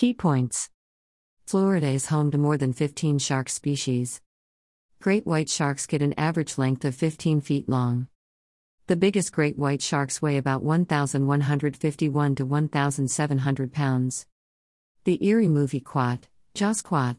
Key points. Florida is home to more than 15 shark species. Great white sharks get an average length of 15 feet long. The biggest great white sharks weigh about 1,151 to 1,700 pounds. The Eerie movie Quat, Jaws Quat,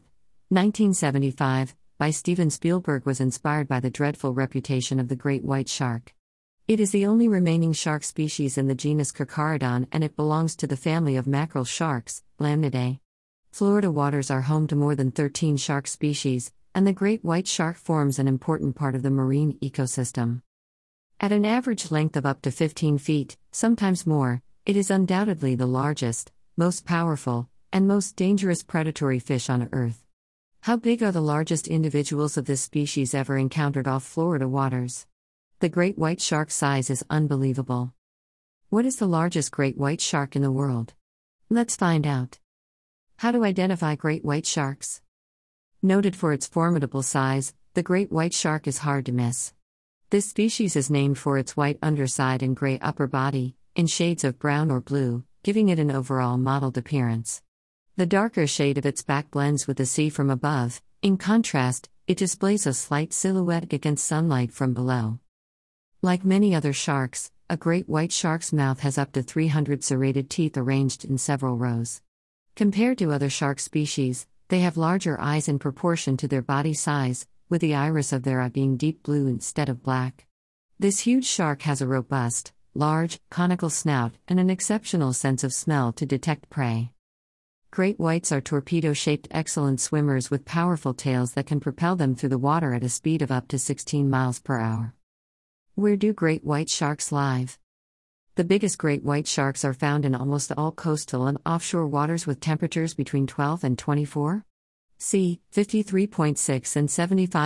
1975, by Steven Spielberg was inspired by the dreadful reputation of the great white shark. It is the only remaining shark species in the genus Carcharodon, and it belongs to the family of mackerel sharks, Lamnidae. Florida waters are home to more than 13 shark species, and the great white shark forms an important part of the marine ecosystem. At an average length of up to 15 feet, sometimes more, it is undoubtedly the largest, most powerful, and most dangerous predatory fish on Earth. How big are the largest individuals of this species ever encountered off Florida waters? The great white shark's size is unbelievable. What is the largest great white shark in the world? Let's find out. How to identify great white sharks? Noted for its formidable size, the great white shark is hard to miss. This species is named for its white underside and gray upper body, in shades of brown or blue, giving it an overall mottled appearance. The darker shade of its back blends with the sea from above. In contrast, it displays a slight silhouette against sunlight from below. Like many other sharks, a great white shark's mouth has up to 300 serrated teeth arranged in several rows. Compared to other shark species, they have larger eyes in proportion to their body size, with the iris of their eye being deep blue instead of black. This huge shark has a robust, large, conical snout and an exceptional sense of smell to detect prey. Great whites are torpedo-shaped excellent swimmers with powerful tails that can propel them through the water at a speed of up to 16 miles per hour. Where do great white sharks live? The biggest great white sharks are found in almost all coastal and offshore waters with temperatures between 12 and 24 C, 53.6 and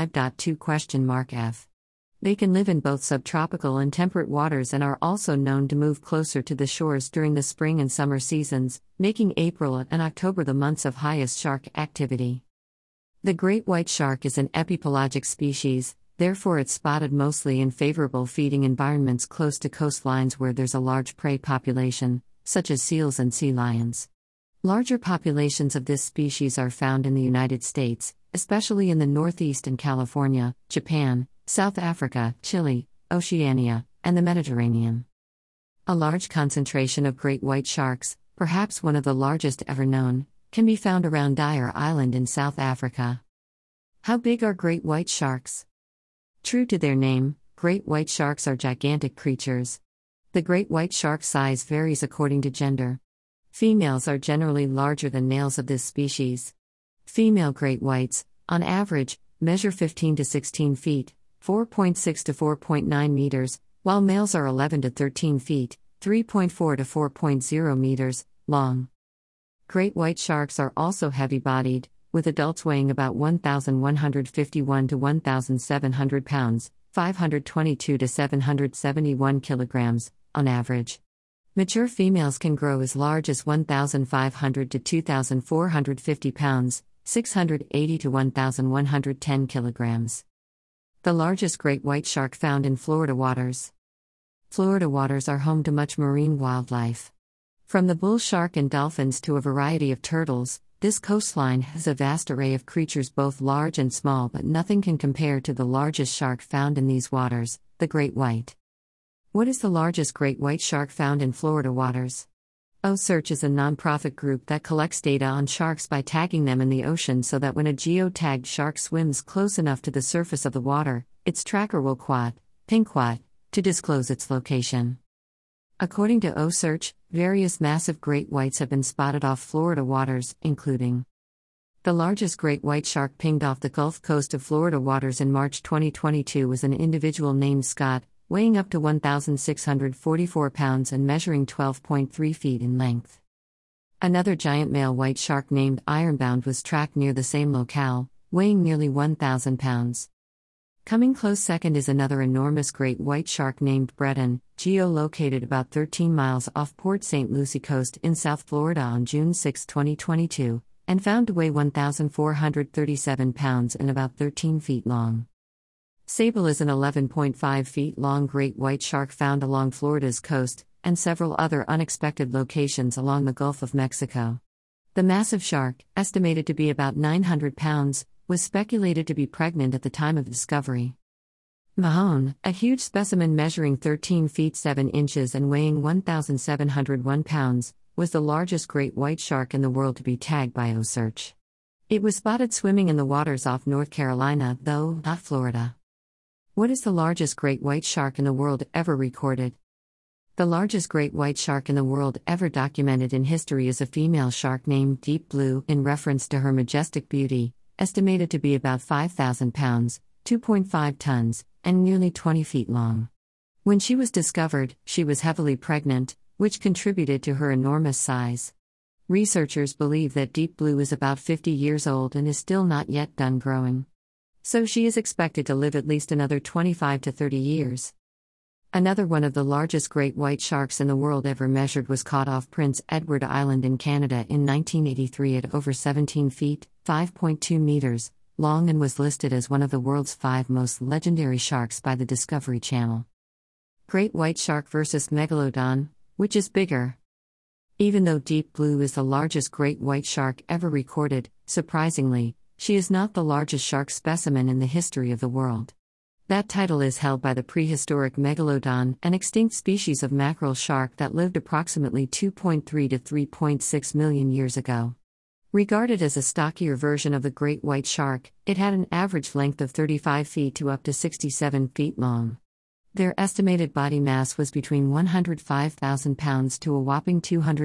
75.2 F. They can live in both subtropical and temperate waters and are also known to move closer to the shores during the spring and summer seasons, making April and October the months of highest shark activity. The great white shark is an epipelagic species, therefore it's spotted mostly in favorable feeding environments close to coastlines where there's a large prey population, such as seals and sea lions. Larger populations of this species are found in the United States, especially in the Northeast and California, Japan, South Africa, Chile, Oceania, and the Mediterranean. A large concentration of great white sharks, perhaps one of the largest ever known, can be found around Dyer Island in South Africa. How big are great white sharks? True to their name, great white sharks are gigantic creatures. The great white shark size varies according to gender. Females are generally larger than males of this species. Female great whites, on average, measure 15 to 16 feet, 4.6 to 4.9 meters, while males are 11 to 13 feet, 3.4 to 4.0 meters, long. Great white sharks are also heavy-bodied, with adults weighing about 1,151 to 1,700 pounds, 522 to 771 kilograms, on average. Mature females can grow as large as 1,500 to 2,450 pounds, 680 to 1,110 kilograms. The largest great white shark found in Florida waters. Florida waters are home to much marine wildlife. From the bull shark and dolphins to a variety of turtles, this coastline has a vast array of creatures both large and small, but nothing can compare to the largest shark found in these waters, the great white. What is the largest great white shark found in Florida waters? OCEARCH is a non-profit group that collects data on sharks by tagging them in the ocean so that when a geotagged shark swims close enough to the surface of the water, its tracker will ping to disclose its location. According to OCEARCH, various massive great whites have been spotted off Florida waters, including the largest great white shark pinged off the Gulf Coast of Florida waters in March 2022 was an individual named Scott, weighing up to 1,644 pounds and measuring 12.3 feet in length. Another giant male white shark named Ironbound was tracked near the same locale, weighing nearly 1,000 pounds. Coming close second is another enormous great white shark named Breton, geolocated about 13 miles off Port St. Lucie coast in South Florida on June 6, 2022, and found to weigh 1,437 pounds and about 13 feet long. Sable is an 11.5 feet long great white shark found along Florida's coast, and several other unexpected locations along the Gulf of Mexico. The massive shark, estimated to be about 900 pounds, was speculated to be pregnant at the time of discovery. Mahone, a huge specimen measuring 13 feet 7 inches and weighing 1,701 pounds, was the largest great white shark in the world to be tagged by OCEARCH. It was spotted swimming in the waters off North Carolina, though not Florida. What is the largest great white shark in the world ever recorded? The largest great white shark in the world ever documented in history is a female shark named Deep Blue in reference to her majestic beauty, estimated to be about 5,000 pounds, 2.5 tons, and nearly 20 feet long. When she was discovered, she was heavily pregnant, which contributed to her enormous size. Researchers believe that Deep Blue is about 50 years old and is still not yet done growing. So she is expected to live at least another 25 to 30 years. Another one of the largest great white sharks in the world ever measured was caught off Prince Edward Island in Canada in 1983 at over 17 feet, 5.2 meters, long and was listed as one of the world's 5 most legendary sharks by the Discovery Channel. Great white shark versus Megalodon, which is bigger? Even though Deep Blue is the largest great white shark ever recorded, surprisingly, she is not the largest shark specimen in the history of the world. That title is held by the prehistoric Megalodon, an extinct species of mackerel shark that lived approximately 2.3 to 3.6 million years ago. Regarded as a stockier version of the great white shark, it had an average length of 35 feet to up to 67 feet long. Their estimated body mass was between 105,000 pounds to a whopping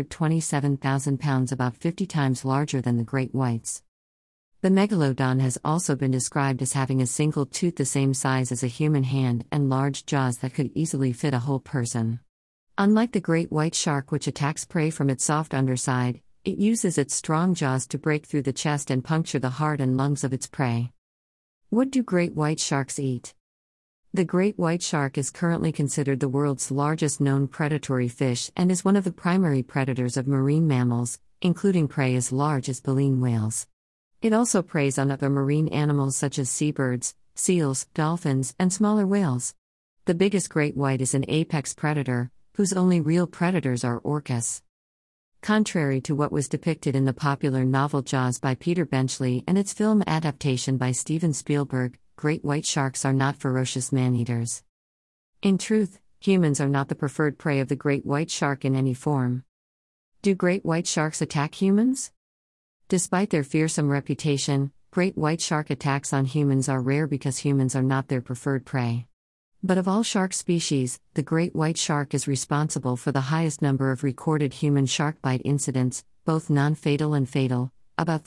227,000 pounds, about 50 times larger than the great whites. The Megalodon has also been described as having a single tooth the same size as a human hand and large jaws that could easily fit a whole person. Unlike the great white shark, which attacks prey from its soft underside, it uses its strong jaws to break through the chest and puncture the heart and lungs of its prey. What do great white sharks eat? The great white shark is currently considered the world's largest known predatory fish and is one of the primary predators of marine mammals, including prey as large as baleen whales. It also preys on other marine animals such as seabirds, seals, dolphins, and smaller whales. The biggest great white is an apex predator, whose only real predators are orcas. Contrary to what was depicted in the popular novel Jaws by Peter Benchley and its film adaptation by Steven Spielberg, great white sharks are not ferocious man-eaters. In truth, humans are not the preferred prey of the great white shark in any form. Do great white sharks attack humans? Despite their fearsome reputation, great white shark attacks on humans are rare because humans are not their preferred prey. But of all shark species, the great white shark is responsible for the highest number of recorded human shark bite incidents, both non-fatal and fatal, about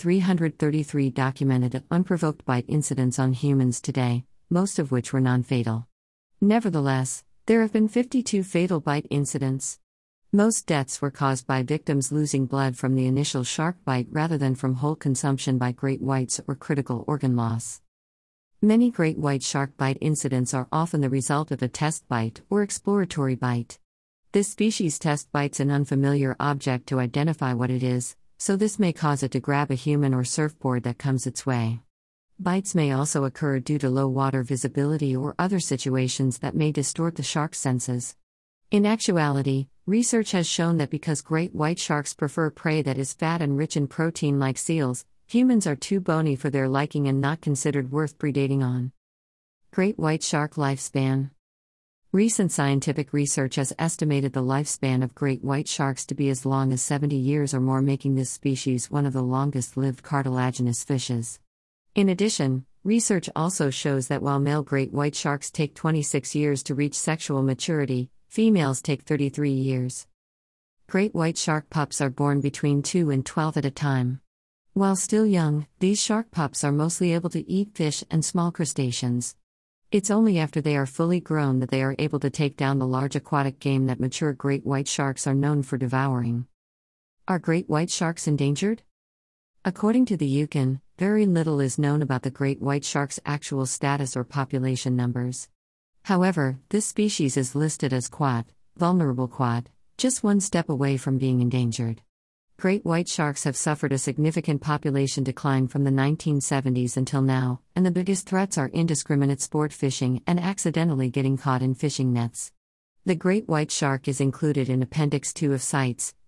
333 documented unprovoked bite incidents on humans today, most of which were non-fatal. Nevertheless, there have been 52 fatal bite incidents. Most deaths were caused by victims losing blood from the initial shark bite rather than from whole consumption by great whites or critical organ loss. Many great white shark bite incidents are often the result of a test bite or exploratory bite. This species test bites an unfamiliar object to identify what it is, so this may cause it to grab a human or surfboard that comes its way. Bites may also occur due to low water visibility or other situations that may distort the shark's senses. In actuality, research has shown that because great white sharks prefer prey that is fat and rich in protein like seals, humans are too bony for their liking and not considered worth predating on. Great white shark lifespan. Recent scientific research has estimated the lifespan of great white sharks to be as long as 70 years or more, making this species one of the longest-lived cartilaginous fishes. In addition, research also shows that while male great white sharks take 26 years to reach sexual maturity, females take 33 years. Great white shark pups are born between 2 and 12 at a time. While still young, these shark pups are mostly able to eat fish and small crustaceans. It's only after they are fully grown that they are able to take down the large aquatic game that mature great white sharks are known for devouring. Are great white sharks endangered? According to the Yukon, very little is known about the great white shark's actual status or population numbers. However, this species is listed as QUAD, vulnerable QUAD, just one step away from being endangered. Great white sharks have suffered a significant population decline from the 1970s until now, and the biggest threats are indiscriminate sport fishing and accidentally getting caught in fishing nets. The great white shark is included in Appendix 2 of CITES,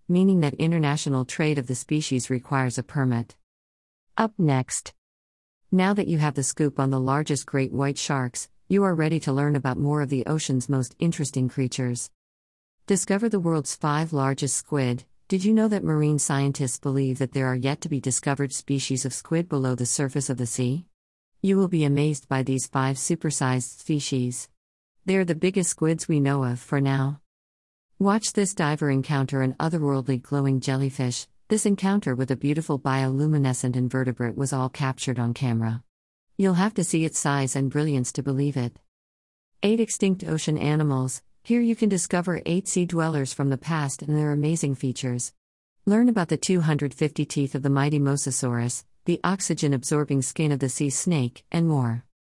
meaning that international trade of the species requires a permit. Up next. Now that you have the scoop on the largest great white sharks, you are ready to learn about more of the ocean's most interesting creatures. Discover the world's 5 largest squid. Did you know that marine scientists believe that there are yet to be discovered species of squid below the surface of the sea? You will be amazed by these 5 supersized species. They are the biggest squids we know of for now. Watch this diver encounter an otherworldly glowing jellyfish. This encounter with a beautiful bioluminescent invertebrate was all captured on camera. You'll have to see its size and brilliance to believe it. 8 extinct ocean animals. Here you can discover 8 sea dwellers from the past and their amazing features. Learn about the 250 teeth of the mighty Mosasaurus, the oxygen-absorbing skin of the sea snake, and more.